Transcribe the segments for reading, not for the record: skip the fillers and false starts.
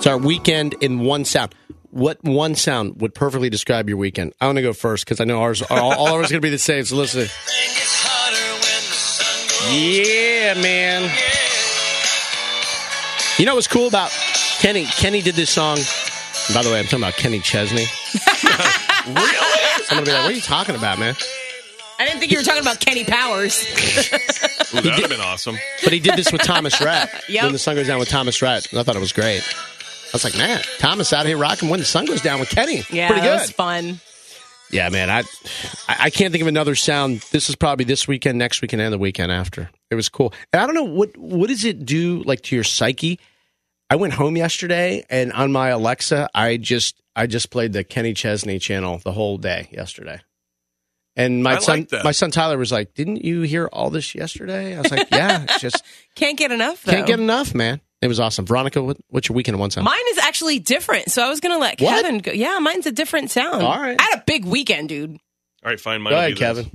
It's our weekend in one sound. What one sound would perfectly describe your weekend? I want to go first because I know ours all ours going to be the same. So listen. Yeah, man. You know what's cool about Kenny? Kenny did this song. By the way, I'm talking about Kenny Chesney. Really? Someone will be like, what are you talking about, man? I didn't think you were talking about Kenny Powers. Ooh, that would have been awesome. But he did this with Thomas Rhett. Yep. When the sun goes down with Thomas Rhett. And I thought it was great. I was like, man, Thomas out here rocking When the Sun Goes Down with Kenny. Yeah, Pretty good. That was fun. Yeah, man, I can't think of another sound. This is probably this weekend, next weekend, and the weekend after. It was cool. And I don't know, what does it do like to your psyche? I went home yesterday, and on my Alexa, I just played the Kenny Chesney channel the whole day yesterday. And my son Tyler was like, "Didn't you hear all this yesterday?" I was like, "Yeah, it's just can't get enough. Though. Can't get enough, man." It was awesome. Veronica, what's your weekend in one sound? Mine is actually different, so I was gonna let Kevin go. Yeah, mine's a different sound. All right, I had a big weekend, dude. All right, fine. Mine go ahead, Kevin.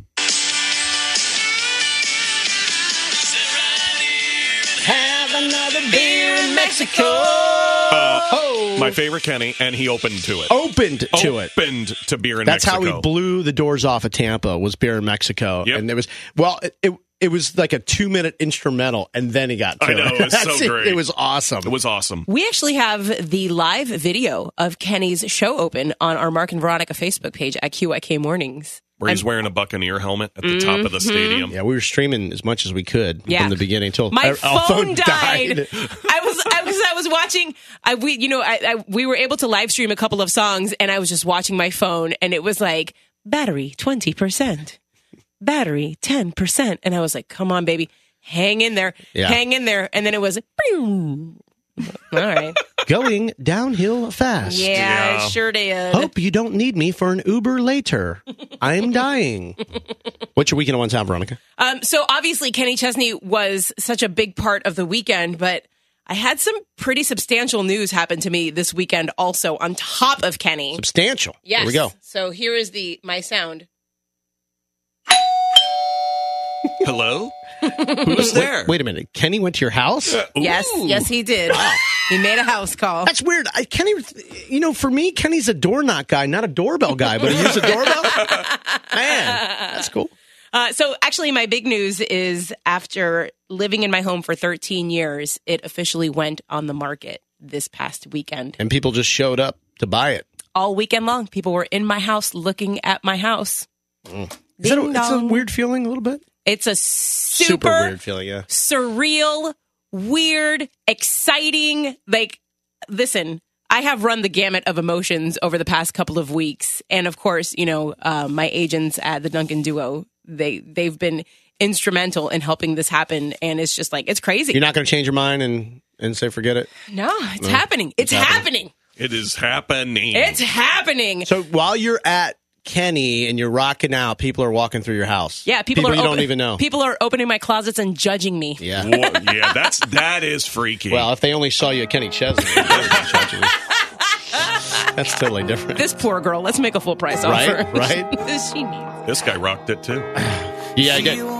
Have another beer in Mexico. My favorite Kenny, and he opened to it. Opened to beer in Mexico. That's how he blew the doors off of Tampa, was beer in Mexico. Yep. And it was, it was like a 2-minute instrumental, and then he got to I know, it was so great. It was awesome. It was awesome. We actually have the live video of Kenny's show open on our Mark and Veronica Facebook page at QIK Mornings. Where he's wearing a Buccaneer helmet at the top of the stadium. Yeah, we were streaming as much as we could from the beginning until my our phone died. died. I was watching. We were able to live stream a couple of songs, and I was just watching my phone, and it was like battery 20%, battery 10%, and I was like, "Come on, baby, hang in there, hang in there," and then it was. All right. Going downhill fast. Yeah, I sure did. Hope you don't need me for an Uber later. I'm dying. What's your weekend in one sound, Veronica? So obviously Kenny Chesney was such a big part of the weekend, but I had some pretty substantial news happen to me this weekend also on top of Kenny. Substantial. Yes. Here we go. So here is my sound. Hello? Who's there? Wait a minute. Kenny went to your house? Yes, he did. Wow. He made a house call. That's weird. Kenny, for me, Kenny's a door knock guy, not a doorbell guy, but he used a doorbell? Man, that's cool. So actually, my big news is after living in my home for 13 years, it officially went on the market this past weekend. And people just showed up to buy it. All weekend long, people were in my house looking at my house. It's a weird feeling a little bit? It's a super weird feeling, yeah. Surreal, weird, exciting. Like, listen, I have run the gamut of emotions over the past couple of weeks. And of course, my agents at the Duncan Duo, they've been instrumental in helping this happen. And it's just like, it's crazy. You're not going to change your mind and say, forget it? No, it's happening. It's happening. It is happening. It's happening. So while you're at Kenny and you're rocking out, people are walking through your house. Yeah, people you don't even know. People are opening my closets and judging me. Yeah. Yeah, that is freaky. Well, if they only saw you at Kenny Chesney, that's totally different. This poor girl, let's make a full price offer. Right? She needs. This guy rocked it too. Yeah,